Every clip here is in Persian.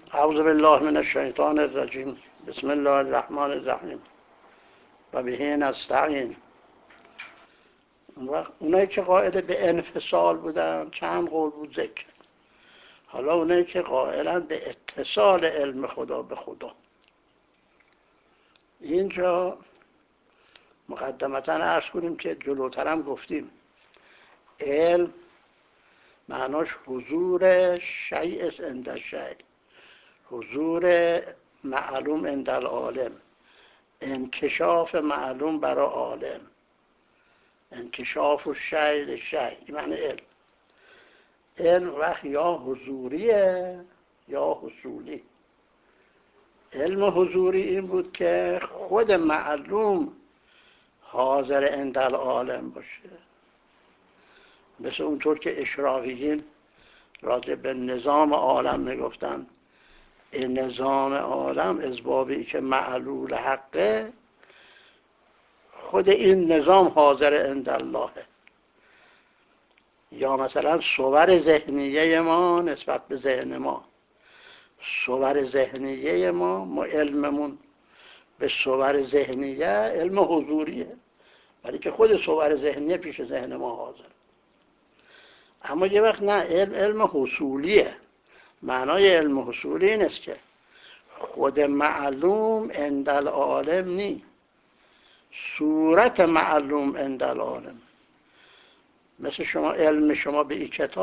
اعوذ بالله من الشیطان الرجیم. بسم الله الرحمن الرحیم و به نستعین. اونایی که قائل به انفصال بودن چند قول بود ذکر. حالا اونایی که قائلن به اتصال علم خدا به خدا، اینجا مقدمتا عرض کنیم که جلوترم گفتیم علم معناش حضور شیء عند شیء، حضور معلوم عند العالم، انکشاف معلوم برای عالم، انکشاف و شیء لشیء. این معنی علم. علم وقت یا حضوریه یا حصولی. علم حضوری این بود که خود معلوم حاضر عند العالم باشه، مثل اونطور که اشراقیین راجع به نظام عالم میگفتن این نظام عالم اسبابی که معلول حقه، خود این نظام حاضر عند الله. یا مثلا صور ذهنیه ما نسبت به ذهن ما، صور ذهنیه ما علممون به صور ذهنیه علم حضوریه، ولی که خود صور ذهنیه پیش ذهن ما حاضر. اما یه وقت نه، علم حصولیه. معنای علم حصولی این است که خود معلوم عند العالم نی، صورت معلوم عند العالم. مثل شما علم شما به این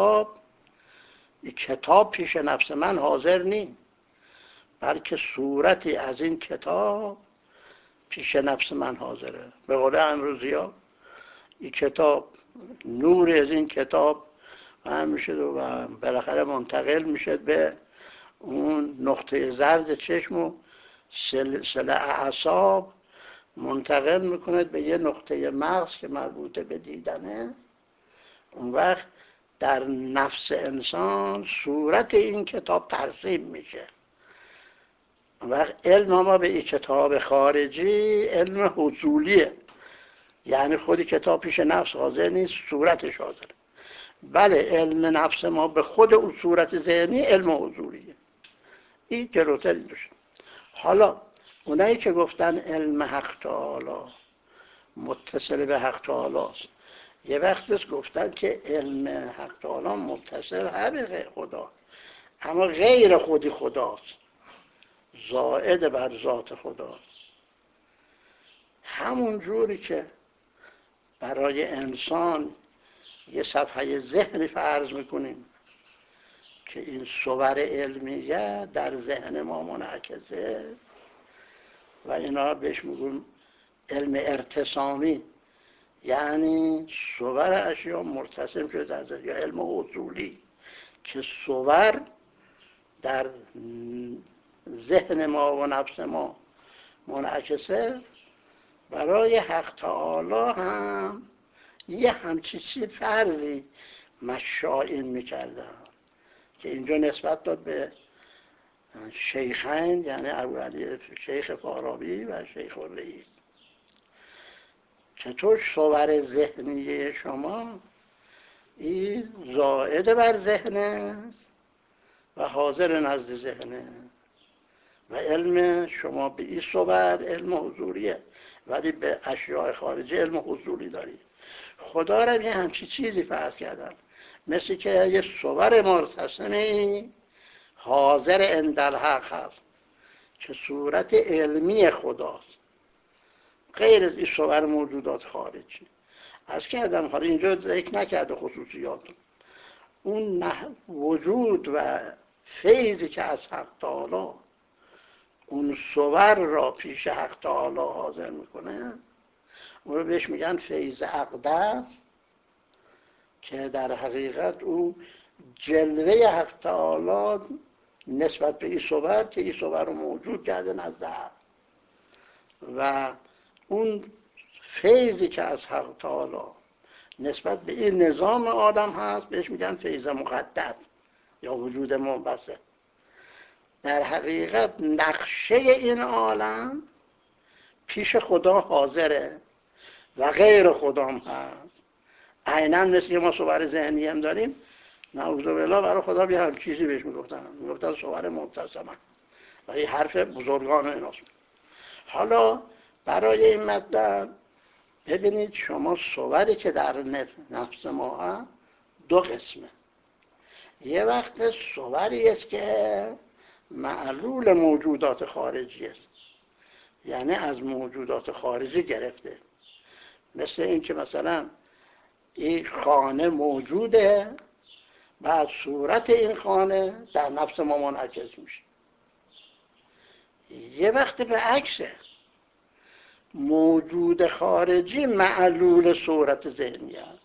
کتاب پیش نفس من حاضر نی، بلکه صورتی از این کتاب پیش نفس من حاضره. به قول امروزی‌ها این کتاب، نور از این کتاب هم میشه و بالاخره منتقل میشه به اون نقطه زرد چشم و سلسله اعصاب، منتقل میکنه به یه نقطه مغز که مربوطه به دیدنه. اون وقت در نفس انسان صورت این کتاب ترسیم میشه. اون وقت علم ما به این کتاب خارجی علم حصولیه، یعنی خودی کتاب پیش نفس حاضر نیست، صورتش حاضره. بله، علم نفس ما به خود اون صورت ذهنی علم حضوریه. این جلوتر این دوشن. حالا اونایی که گفتن علم حق تعالی متصل به حق تعالی است، یه وقت گفتن که علم حق تعالی متصل هم به خدا، اما غیر خودی خداست، زائد بر ذات خداست. همون جوری که برای انسان یه صفحه ذهنی فرض میکنیم که این صور علمیه در ذهن ما منعکسه و اینا بهش میگون علم ارتسامی، یعنی صور اشیا مرتسم شده در ذهن، یا علم اصولی که صور در ذهن ما و نفس ما منعکسه. برای حق تعالی هم یه همچی چیز فرضی مشائین میکردن که اینجا نسبت داد به شیخین، یعنی ابوعلی شیخ فارابی و شیخ الرئیس. چطور صور ذهنی شما این زائد بر ذهن است و حاضر نزد ذهنه، و علم شما به این صور علم حضوریه، ولی به اشیاء خارجی علم حضوری دارید. خدا را یه همچی چیزی فرض کردن، مثل که یه صور مرتسمی حاضر عند الحق هست که صورت علمی خداست، غیر از این صور موجودات خارجی. از کردم حالا اینجا ذکر نکرده خصوصیات اون وجود و فیضی که از حق تعالی اون صور را پیش حق تعالی حاضر میکنه، اون رو بهش میگن فیض اقدس، که در حقیقت او جلوه حق تعالی نسبت به این صور که این صور رو موجود کرده نزد حق، و اون فیضی که از حق تعالی نسبت به این نظام آدم هست بهش میگن فیض مقدس یا وجود منبسط. در حقیقت نقشه این عالم پیش خدا حاضره و غیر خدا هم هست. عیناً مثل که ما صور ذهنی هم داریم، نعوذ بالله برای خدا بیا هم چیزی بهش میگفتن صور مبتسمه و این حرف بزرگان ایناست. حالا برای این مطلب ببینید شما صوری که در نفس ما هست دو قسمه. یه وقت صوری است که معلول موجودات خارجی است، یعنی از موجودات خارجی گرفته، مثل این که مثلا این خانه موجوده، بعد صورت این خانه در نفس ما منعکس میشه. یه وقت به عکسه، موجود خارجی معلول صورت ذهنی هست.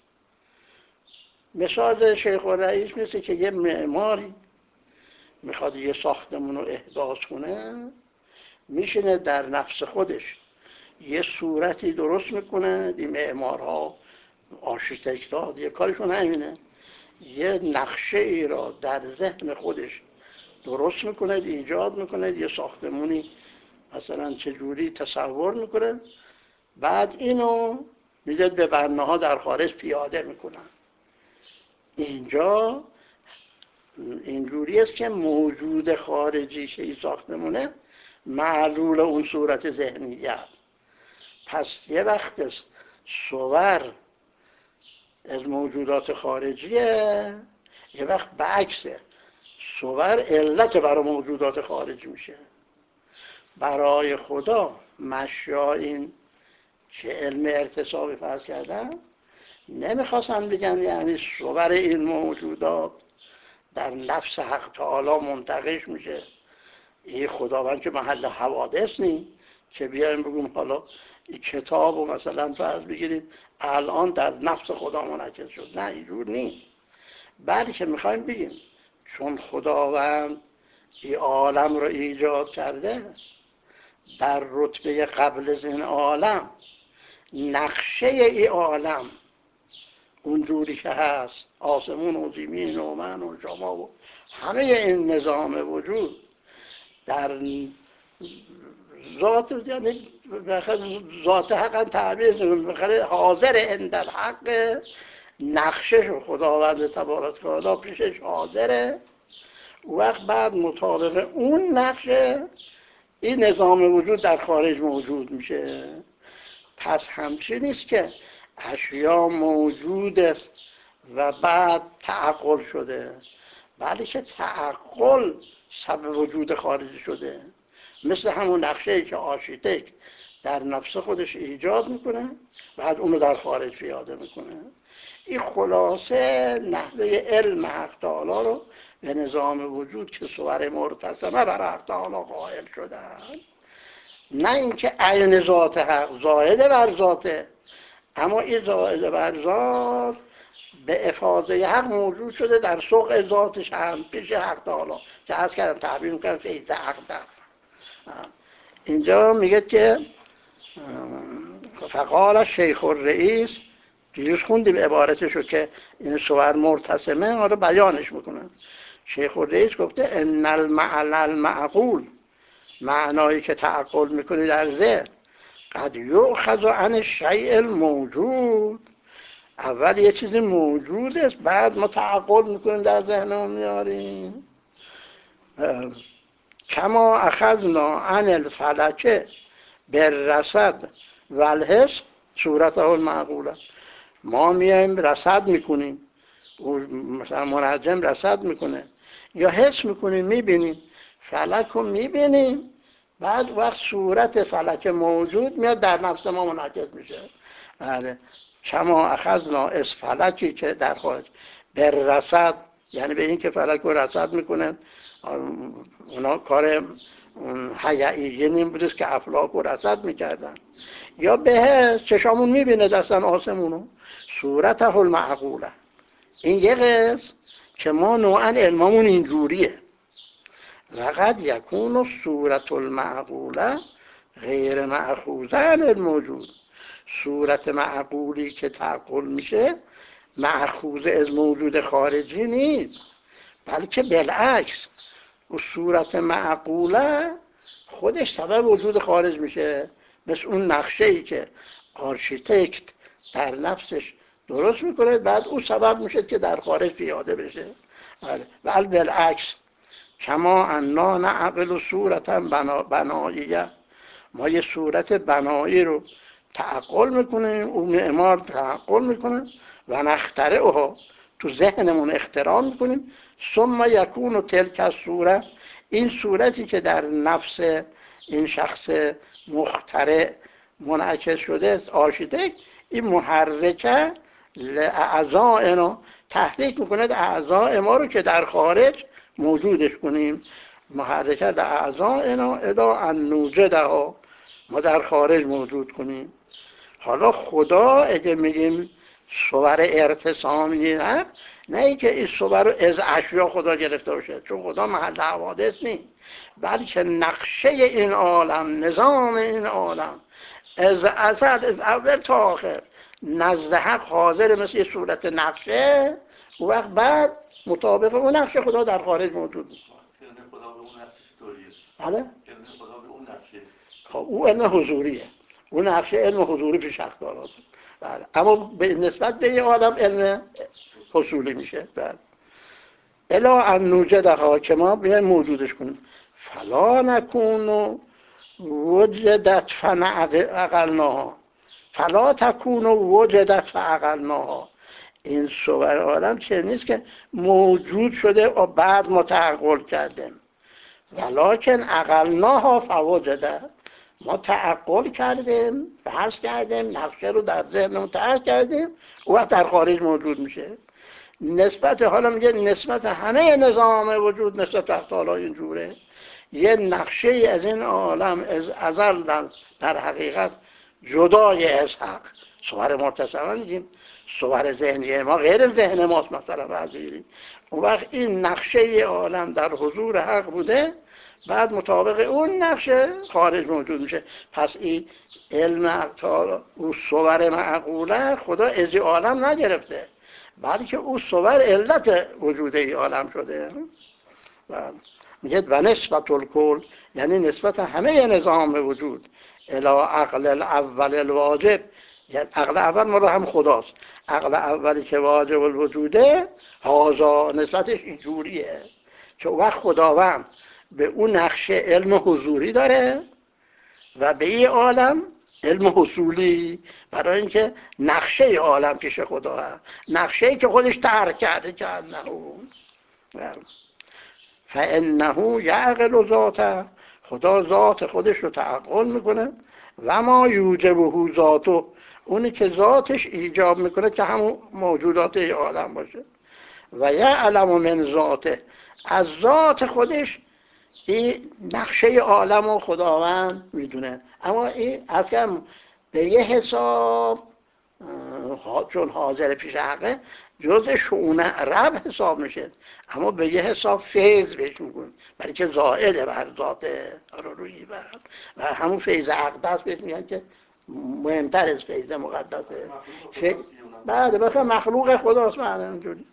مثال شیخ الرئیس مثل که یه معماری میخواد یه ساختمون رو احداث کنه، میشینه در نفس خودش یه صورتی درست میکنه. این معمارها، آرشیتکت‌ها یه کارشون همینه، یه نقشه ای را در ذهن خودش درست میکنه، ایجاد میکنه، یه ساختمونی مثلا چجوری تصور میکنه، بعد اینو میزد به بناها در خارج پیاده میکنن. اینجا اینجوری است که موجود خارجی که این ساختمونه معلول اون صورت ذهنی است. پس یه وقت است صور از موجودات خارجیه، یه وقت بعکسه، صور علت برای موجودات خارجی میشه. برای خدا مشایین که علم ارتسابی فرض کردن نمیخواستن بگن یعنی صور این موجودات در نفس حق تعالی منتقش میشه. این خداوند که محل حوادث نی که بیایم بگیم حالا این کتاب رو مثلا فرض بگیرید الان در نفس خدا منعکس شد، نه اینجور نی. بلکه میخوایم بگیم چون خداوند این عالم رو ایجاد کرده، در رتبه قبل از این عالم نقشه این عالم اونجوری که هست، آسمون و زمین و من و شما و همه این نظام وجود در ذات، یعنی ذات حقا تعبیر بخره حاضر عند الحق، نقشش و خداوند تبارک و تعالی پیشش حاضره. وقت بعد مطابق اون نقشه این نظام وجود در خارج موجود میشه. پس همچین نیست که اشیا موجود است و بعد تعقل شده، بلکه تعقل سبب وجود خارجی شده. مثل همون نقشه‌ای که آرشیتکت در نفس خودش ایجاد میکنه، بعد اونو در خارج پیاده میکنه. این خلاصه نحوه علم حق تعالی رو به نظام وجود که صور مرتسمه بر حق تعالی قائل شدن. نه اینکه عین ذات حق زائده بر ذاته، اما این زائده بر ذات به افاضه حق موجود شده در سوق ذاتش هم پیش حق تعالی که عرض کردم تعبیر میکنم فیض حق در. اینجا میگه که فقال شیخ الرئیس، دیروز خوندیم عبارتشو که این صور مرتسمه رو بیانش میکنه. شیخ الرئیس گفته ان المعنى المعقول، معنایی که تعقل میکنی در ذهن، قد یؤخذ عن الشیء الموجود، اول یه چیزی موجود است بعد ما تعقل میکنیم در ذهنمون میاریم. کما اخذنا عن الفلک بالرصد والحس صورته المعقوله، ما میایم رصد میکنیم، مثلا منجم رصد میکنه یا حس میکنیم، میبینیم فلک رو میبینیم، بعد وقت صورت فلک موجود میاد در نفس ما منعکس میشه. بله، کما اخذنا از فلکی که در خارج بر رصد، یعنی به این که فلک رو رصد میکنن. اونا کار حیعیین این بودست که افلاک رو رصد میکردن، یا به چشامون میبینه دستن آسمونو صورته المعقوله. این یه قسم که ما نوعا علممون اینجوریه. وقد یکون صورت المعقوله غیر مأخوذه عن الموجود، صورت معقولی که تعقل میشه مأخوذ از موجود خارجی نیست، بلکه بالعکس و صورت معقوله خودش سبب وجود خارج میشه. مثل اون نقشه‌ای که آرشیتکت در نفسش درست میکنه، بعد او سبب میشه که در خارج پیاده بشه. بله. بل بالعکس کما انا نعقل صورتا بناییه، ما یه صورت بنایی رو تعقل میکنیم، او معمار تعقل میکنه و نخترعها، تو ذهنمون اختراع میکنیم. ثم یکون تلک الصوره، این صورتی که در نفس این شخص مخترع منعکس شده آرشیتکت، این محرکه لاعضائنا، تحریک میکنه اعضاء ما رو که در خارج موجودش کنیم. محرکه لاعضائنا الی ان نوجدها، ما در خارج موجود کنیم. حالا خدا اگه میگیم صور ارتسامی، نه ای که این صور رو از اشیا خدا گرفته باشه، چون خدا محل حوادث نیست، بلکه نقشه این عالم، نظام این عالم از ازل، از اول تا آخر نزد حق حاضر مثل یه صورت نقشه. و وقت بعد مطابق اون نقشه خدا در خارج موجود نیست. خدا به اون نقشه چطوریه؟ بله؟ خدا به اون نقشه، خب او علم حضوریه، اون نقشه علم حضوری پیش اختیارات. بله. اما به نسبت به یه عالم علم حصولی میشه. بله. الا ان نوجدها، که ما بیایم موجودش کنیم. فلا نکون وجدت فعقلناها، فلا تکون وجدت فعقلناها. این صور عالم چه نیست که موجود شده و بعد متعقل کردیم، ولکن عقلناها فوجده، ما تعقل کردیم، بحث کردیم، نقشه رو در ذهنمون طرح کردیم، و وقت در خارج موجود میشه. نسبت، حالا میگه نسبت همه نظام وجود نسبت وقت حالا اینجوره، یه نقشه از این عالم از ازل در حقیقت جدای از حق، صور مرتسمه میگیم، صور ذهنی ما غیر ذهن ماست مثلا بگیریم. اون وقت این نقشه عالم در حضور حق بوده، بعد مطابق اون نقشه خارج موجود میشه. پس این علم اقتار او صور معقوله خدا از این عالم نگرفته، بلکه او صور علت وجود این عالم شده. میگه و نسبت الکل، یعنی نسبت همه نظام وجود الی عقل الاول الواجب، یعنی عقل اول ما رو هم خداست، عقل اولی که واجب الوجوده، هازا نسبتش اینجوریه که وقت خداوند به اون نقشه علم حضوری داره و به این عالم علم حصولی، برای اینکه نقشه عالم پیش خدا هست، نقشه‌ای که خودش ترک کرده که انه فانه یعقل ذاته، خدا ذات خودش رو تعقل میکنه، و ما یوجبه ذاته، اونی که ذاتش ایجاب میکنه که همون موجودات عالم باشه. و یعلم من ذاته، از ذات خودش این نقشه عالم و خداوند میدونه. اما این اصلا به یه حساب چون حاضر پیش حقه جز شؤون رب حساب میشه، اما به یه حساب فیض بهش میگن، برای که زائده بر ذات روی بر، و همون فیض اقدس بهش میگن که مهمتر از فیض مقدسه. بعد بخواه مخلوق خداست معنی اینجوری.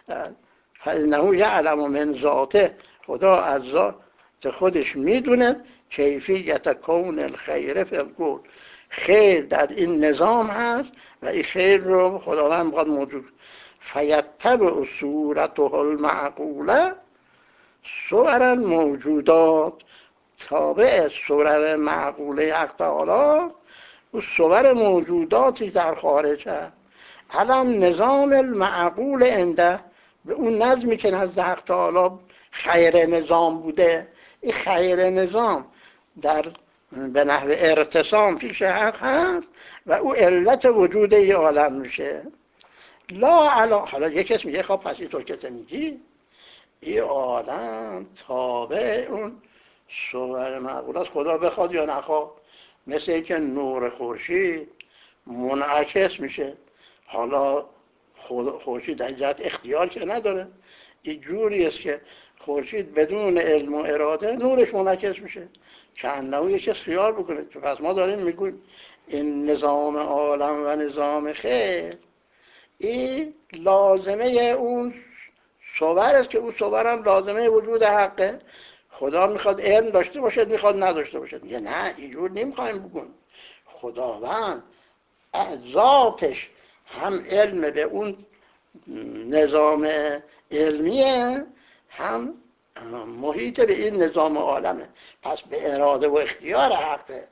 فإنه یعلم من ذاته، خدا از ذات خودش میدونه کیفیت کون الخیر فی الکون، خیر در این نظام هست و این خیر رو خداوند میخواد موجود. فیتبع صورته المعقوله صور الموجودات، تابع صور معقوله حق تعالی و صور موجوداتی در خارج هست. الان نظام المعقول انده، به اون نظمی که نزد حق تعالی خیر نظام بوده، این خیر نظام در به نحو ارتسام پیش حق هست و او علت وجود این عالم میشه. لا علا، حالا یک کس میگه خب پس اینطور که میگی این عالم تابع اون صور معقول است، خدا بخواد یا نخواد، مثل اینکه نور خورشید منعکس میشه. حالا خورشید در جهت اختیار که نداره، این جوری است که خورشید بدون علم و اراده نورش منعکس میشه، چند یک کس خیال بکنه. پس ما داریم میگویم این نظام عالم و نظام خیر این لازمه اون صور است که اون صور هم لازمه وجود حقه. خدا میخواد علم داشته باشد، میخواد نداشته باشد. میگه نه اینجور نمیخوایم بگیم، خداوند ذاتش هم علم به اون نظام علمیه، هم محیط به این نظام عالمه. پس به اراده و اختیار حقه.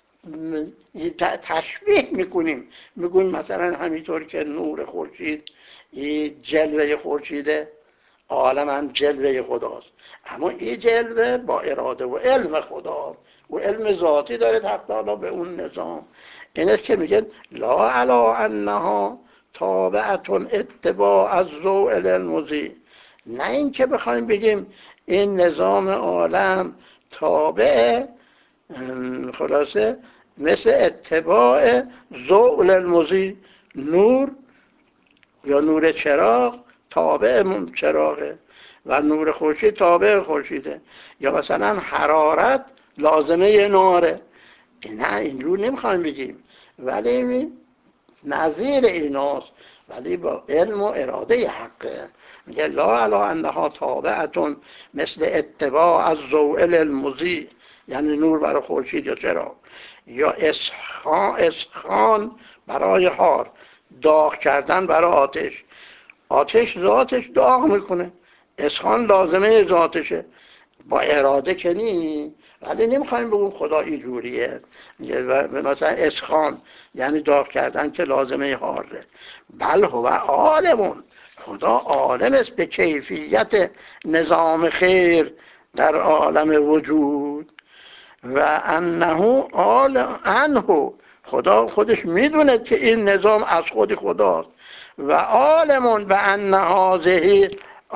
تشبیه میکنیم، میگون مثلا همینطور که نور خورشید جلوه خورشیده، عالم هم جلوه خداست، اما این جلوه با اراده و علم خدا و علم ذاتی داره تبدیل به اون نظام. اینه که میگن لا علا انها تابعتون اتباع از ضوء المضی. نه این که بخوایم بگیم این نظام عالم تابع خلاصه مثل اتباع ضوء المضی، نور یا نور چراغ تابع چراغه و نور خورشید تابع خورشیده، یا مثلا حرارت لازمه ناره. نه اینجور نمیخوایم بگیم، ولی نظیر ایناست، ولی با علم و اراده حقه. میگه لا علا انها تابعتون مثل اتباع از ضوء المضی، یعنی نور برای خورشید یا چراغ، یا اسخان برای حار، داغ کردن برای آتش. آتش ذاتش داغ میکنه، اسخان لازمه ذاتشه، با اراده که نی. ولی نمیخوایم بگیم خدا اینجوریه. مثلا اسخان یعنی داغ کردن که لازمه حاره. بل هو عالمون، خدا عالم است به کیفیت نظام خیر در عالم وجود. و انه خدا خودش میدونه که این نظام از خود خداست. و عالمون به ان هذه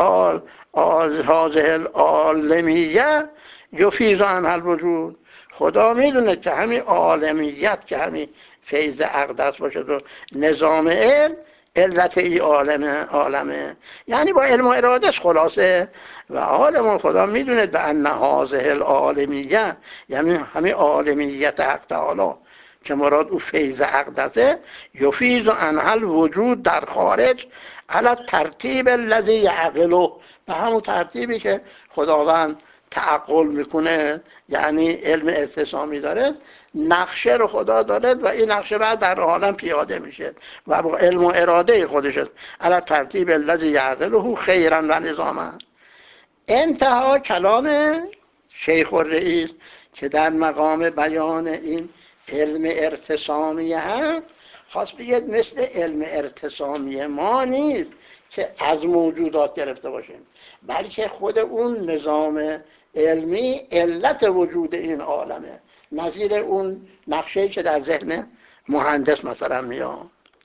العالمیه یفیض عنها الوجود. خدا میدونه که همین عالمیت، که همین فیض اقدس باشه و نظام علم، علت ای عالمه، یعنی با علم و ارادش خلاصه. و عالم خدا میدونه به ان هذه العالمیه، یعنی همین عالمیت حق تعالی که مراد او فیض اقدسه، یفیض عنها الوجود در خارج علی ترتیب الذی یعقله، به همون ترتیبی که خداوند تعقل میکنه، یعنی علم اعتصامی داره، نقشه رو خدا داره و این نقشه بعد در عالم پیاده میشه و با علم و اراده خودش علی ترتیب الذی یعقله خیرا و نظاما. انتها کلام شیخ الرئیس که در مقام بیان این علم ارتسامی هست، خواست بگید مثل علم ارتسامی ما نیست که از موجودات گرفته باشیم، بلکه خود اون نظام علمی علت وجود این عالمه، نظیر اون نقشه‌ای که در ذهن مهندس مثلا میاد.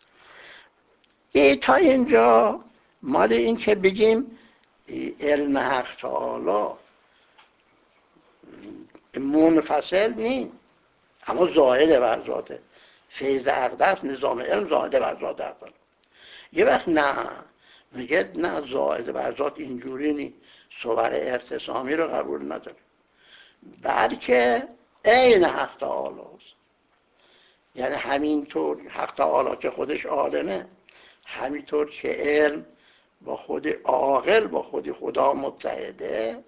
تا اینجا مال این که بگیم علم حق تعالی منفصل نیست، اما زائد بر ذاته. فیض اقدس نظام علم زائد بر ذات حق تعالی. یه وقت نه، میگه نه زائد بر ذات اینجوری نیست، صور ارتسامی رو قبول نداره، بلکه عین حق تعالی است. یعنی همینطور حق تعالی که خودش عالمه، همینطور که علم با خود عاقل با خود خدا متحده،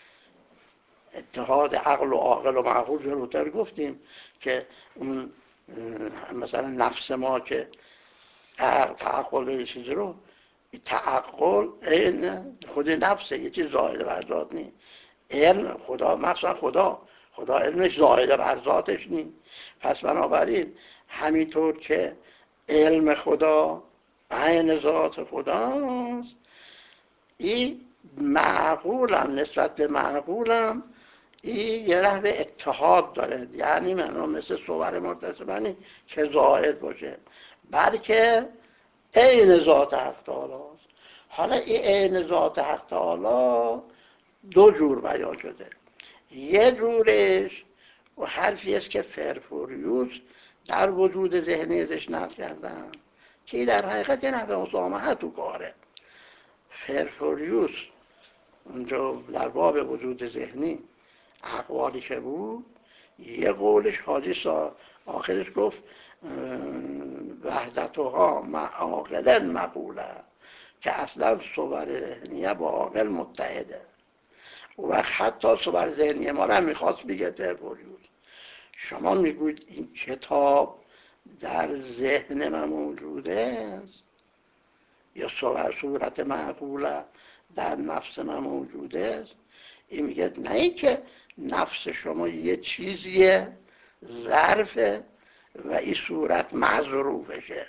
اتحاد عقل و عاقل و معقول جلوتر گفتیم که اون مثلا نفس ما که تعقل به چیزی رو، تعقل این خود نفسه، یه چیز زائد بر ذات نیست. علم خدا، مثلا خدا علمش زائد بر ذاتش نیست. پس بنابراین همینطور که علم خدا عین ذات خداست، این معقولم نسبت به معقولم این یه نحو اتحاد داره، یعنی منو مثل صور مرتسبانی که زائد باشه، بلکه عین ذات حق تعالی است. حالا این عین ذات حق تعالی دو جور بیان شده. یه جورش و حرفی است که فرفوریوس در وجود ذهنی ازش نقل کردن که در حقیقت یه نحو مسامحه تو کاره. فرفوریوس اونجا در باب وجود ذهنی اقوالی که بود، یه قولش حاجی آخرش گفت وحدتها مع عاقل مقوله، که اصلا صور ذهنیه با عاقل متحده. و حتی صور ذهنیه ما رو هم میخواست بگه فرفوریوس، شما میگوید این کتاب در ذهن من موجود است یا صورت معقوله در نفس من موجود است، این میگه نه اینکه نفس شما یه چیزیه ظرفه و این صورت مظروفشه.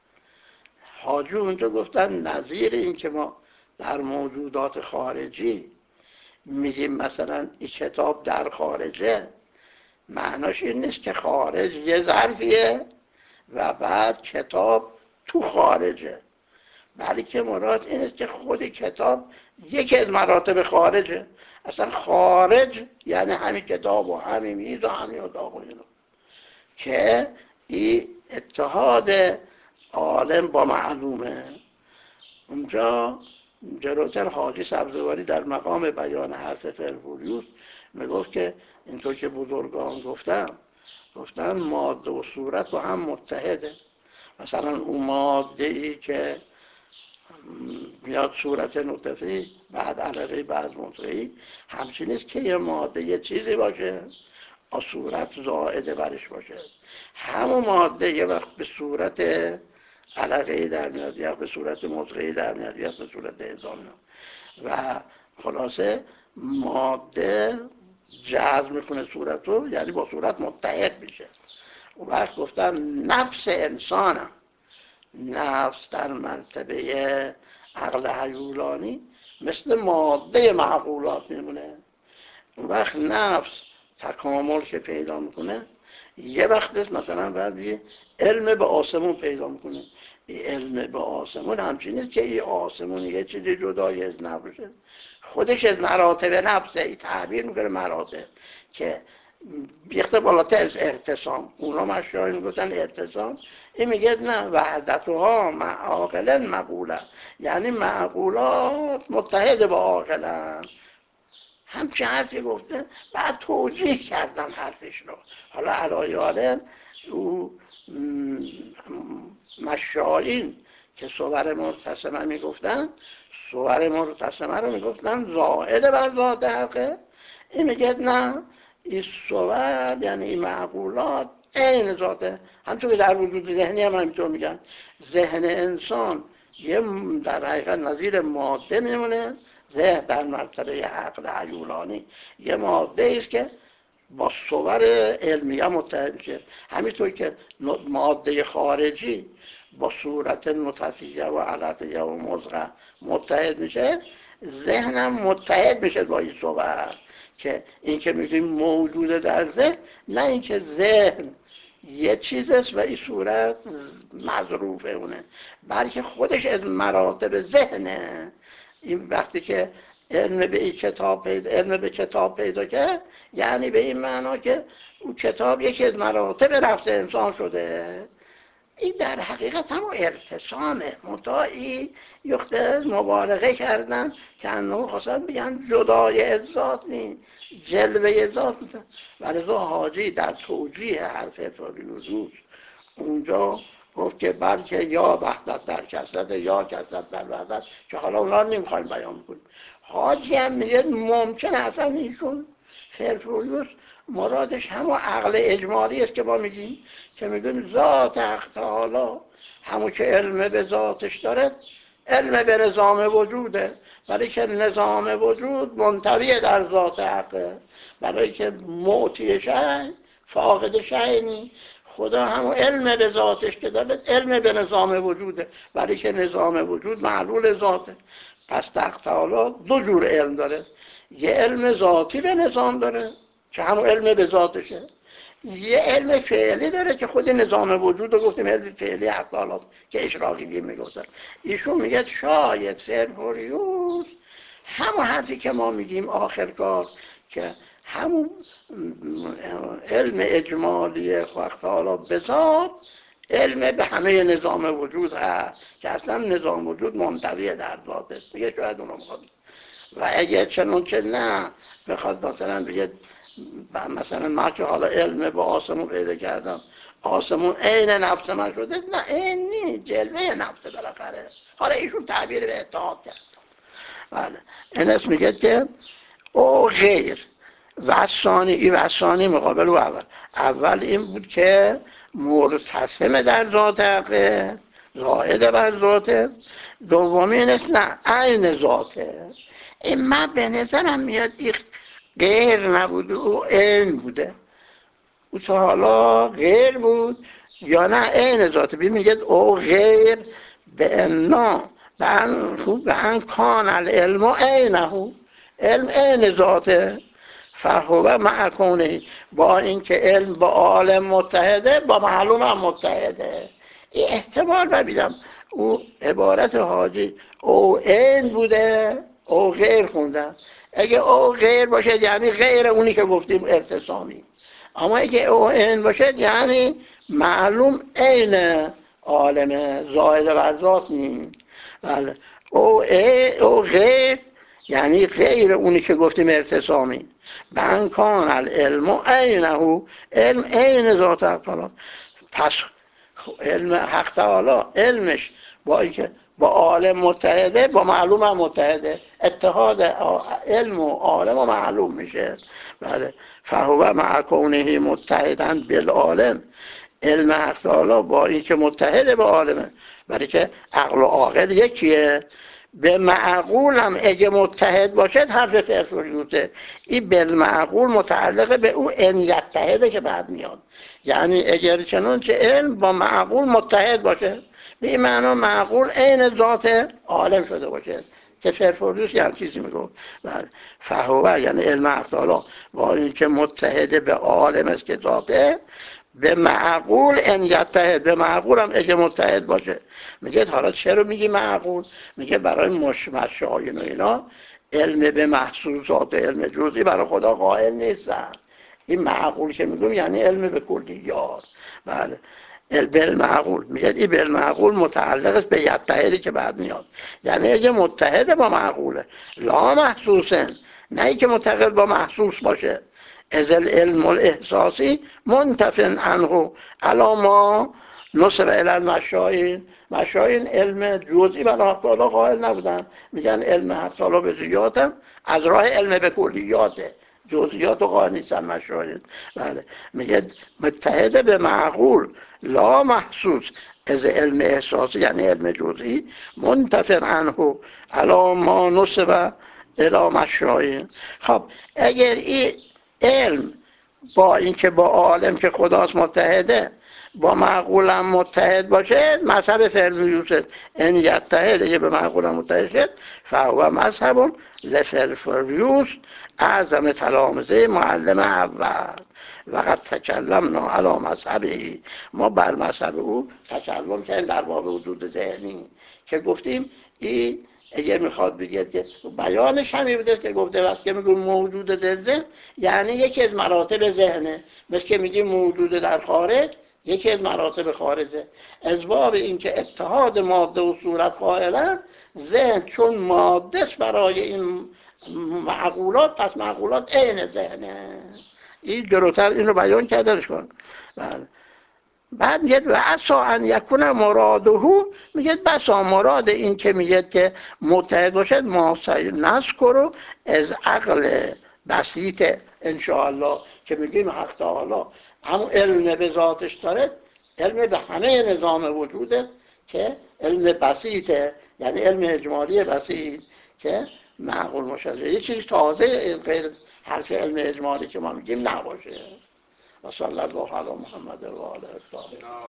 حاجی اونجا گفتن نظیر این که ما در موجودات خارجی میگیم مثلا این کتاب در خارجه، معناش این نیست که خارج یه ظرفیه و بعد کتاب تو خارجه، بلکه مراد این است که خود کتاب یکی از مراتب خارجه. اصلا خارج یعنی همین کتاب و همین میز و همین اتاق و اینا، که این اتحاد عالم با معلومه. اونجا جلوتر حاجی سبزواری در مقام بیان حرف فرفوریوس میگفت که اینطور که بزرگان گفتن ماده و صورت با هم متحده. مثلا اون ماده ای که میاد صورت نطفی بعد علقه بعد مضغه‌ای، همچین نیست که یه ماده یه چیزی باشه صورت زائده برش باشه. همون ماده یه وقت به صورت علقه‌ای در میاد، یا به صورت مضغه‌ای در میاد، یا به صورت عظام. و خلاصه ماده جذب میکنه صورت رو، یعنی با صورت متحد میشه. اون وقت گفتم نفس انسانم، نفس در مرتبه عقل هیولانی مثل ماده معقولات میمونه. اون وقت نفس تکامل که پیدا میکنه یه وقت مثلا باید علم به آسمون پیدا میکنه. این علم به آسمون همچین نیست که این آسمون یه چیزی جدای از نفسه، خودش از مراتب نفسه. این تعبیر میکنه مراتب که بیخته بالاتر از ارتسام. اونا مشاهی میگفتن ارتسام، این میگه نه وحدتها مع عاقل مقوله، یعنی معقولات متحد با عاقلن. همچه حرفی گفته، بعد توجیه کردن حرفش رو. حالا علایالم او مشاهین که صور مرتسمه میگفتن، صور مرتسمه رو میگفتن زائد بر ذات حقه. این میگه نه، این صور یعنی این معقولات عین ذاته. همچون که در وجود ذهنی هم همینطور میگن، ذهن انسان یه در حقیقت نظیر ماده میمونه. ذهن در مرتبه عقل هیولانی یه ماده است که با صور علمیه متحد میشه. همینطور که ماده خارجی با صورت نطفیه و علقیه و مضغه متحد میشه، ذهنم متحد میشه با این صور. که این که میگیم موجوده در ذهن، نه اینکه ذهن یه چیز است و این صورت مظروف اونه، بلکه خودش از مراتب ذهنه. این وقتی که علم به کتاب پیدا کرد، یعنی به این معنا که اون کتاب یکی از مراتب نفس انسان شده. این در حقیقت هم ارتسامه، منتهی یخته مبالغه کردن که انه خواستن بگن جدای از ذات نی، جلوه ذات نیست. ولذا حاجی در توجیه حرف فرفوریوس اونجا گفت که بلکه یا وحدت در کثرت یا کثرت در وحدت، که حالا اونا نمیخوایم بیان کنیم. حاجی هم میگه ممکنه اصلا ایشون فرفوریوس مرادش همون عقل اجمالی است که ما میگیم، که میگیم ذات حق تعالی همون که علم به ذاتش داره علم به نظام وجوده، برای که نظام وجود منطوی در ذات حقه، برای که معطی شی فاقد شی نی. خدا همون علم به ذاتش که داره علم به نظام وجوده، برای که نظام وجود معلول ذاته. پس حق تعالی دو جور علم داره، یه علم ذاتی به نظام داره که همون علم به ذاتشه، یه علم فعلی داره که خود نظام وجود رو گفتیم علم فعلی حق تعالی که اشراقی میگفتن. ایشون میگه شاید فرفوریوس همون حرفی که ما میگیم آخرکار، که همون علم اجمالی حق تعالی به ذات علم به همه نظام وجود هست، که اصلا نظام وجود منطوی در ذاته. میگه شاید اونو میخواد، و اگر چنون که نه بخواد مثلا بگه مثلا من که حالا علم با آسمون پیدا کردم، آسمون عین نفس من شده، نه این نیست، جلوه نفس بالاخره. حالا ایشون تعبیر به اتحاد کرد. بله، این اسم میگه که او غیر وثانی، این وثانی مقابل و اول این بود که مرتسم در ذات حقه، زائد بر ذاته. دومینش نه، عین ذاته. این من به نظرم میاد این غیر نبوده، او عین بوده. او تا حالا غیر بود یا نه عین ذاته. ببین میگه او غیر به انا به ان کان العلم عینه، علم عین ذاته. فهو مع کونه، با اینکه علم با عالم متحده، با معلوم هم متحده. این احتمال ببینم او عبارت حاجی او عین بوده، او غیر خوندن. اگه او غیر باشه یعنی غیر اونی که گفتیم ارتسامی. اما اگه او عین باشه یعنی معلوم عین عالم زائد بر ذات نیست. بله. او غیر یعنی غیر اونی که گفتیم ارتسامی. من کان العلم عینه، علم عین ذات حق تعالی. پس علم حق تعالی علمش با اینکه با عالم متحده، با معلوم هم متحده. اتحاد علم و عالم و معلوم میشه. بله. فهو مع کونه متحدا بالعالم، علم حق تعالی با اینکه متحد به عالمه، برای که عقل و عاقل یکیه. به معقول هم اگه متحد باشد حرف فرفوریوته. این بالمعقول متعلق به او ان یتحده که بعد میاد. یعنی اگر چنانچه علم با معقول متحد باشه، به این معنا معقول عین ذات عالم شده باشه که فرفوریوس یه هم چیزی میگفت. بله. فهوه یعنی علم حق تعالی با اینکه متحد به عالم است که ذاته، به معقول ان یتحد، به معقول هم اگه متحد باشه. میگه حالا چرا میگی معقول؟ میگه برای مشاهین و اینا علم به محسوسات و علم جزئی برای خدا قائل نیستن. این معقول که میگم یعنی علم به کلیات. بله. بالمعقول میگه این بالمعقول متعلق است به یتحدی که بعد میاد. یعنی اگه متحد با معقوله، لا محسوسن، نه ای که متحد با محسوس باشه. از العلم الاحساسی منتفن عنه علی ما نصب الی المشاهین. مشاهین علم جزئی برای حق تعالی قائل نبودن، میگن علم حق تعالی به جزئیاتم از راه علم به کلیاته، جزئیات و قائل نیستن مشاهین. بله. میگه متحد به معقول لا محسوس، از علم احساسی یعنی علم جزئی، منتفن عنه علی ما نصب الی مشاهین. خب اگر این علم با اینکه با عالم که خداست متحده، با معقولم متحد باشه، مذهب فرمیوسه این یتحد، اگه به معقولم متحد شد، فهو مذهب لفرفریوس اعظم تلامذه معلم اول وقد تکلمنا علی مذهبه. ما بر مذهب او تکلم کردیم در باب وجود ذهنی که گفتیم این اگر میخواد بگید که بیانش همین بوده که گفته وقت که میگون موجود در ذهن یعنی یکی از مراتب ذهنه، مثل که میگیم موجود در خارج یکی از مراتب خارجه. از باب اینکه اتحاد ماده و صورت قائلن، ذهن چون ماده است برای این معقولات، پس معقولات عین ذهنه. این جلوتر این رو بیان کردنش کن. بله. بعد میگه و عسا ان یکون مراده، میگه بسا مراد این که میگه که متحد باشد ما نذکر از عقل بسیط انشاءالله، که میگیم حق تعالی همون علم به ذاتش داره، علم به همه نظام وجوده که علم بسیطه، یعنی علم اجمالی بسیط که معقول مشاهده. یه چیز تازه غیر حرف علم اجمالی که ما میگیم نباشه. و صلی الله علی محمد و آله الطاهرین.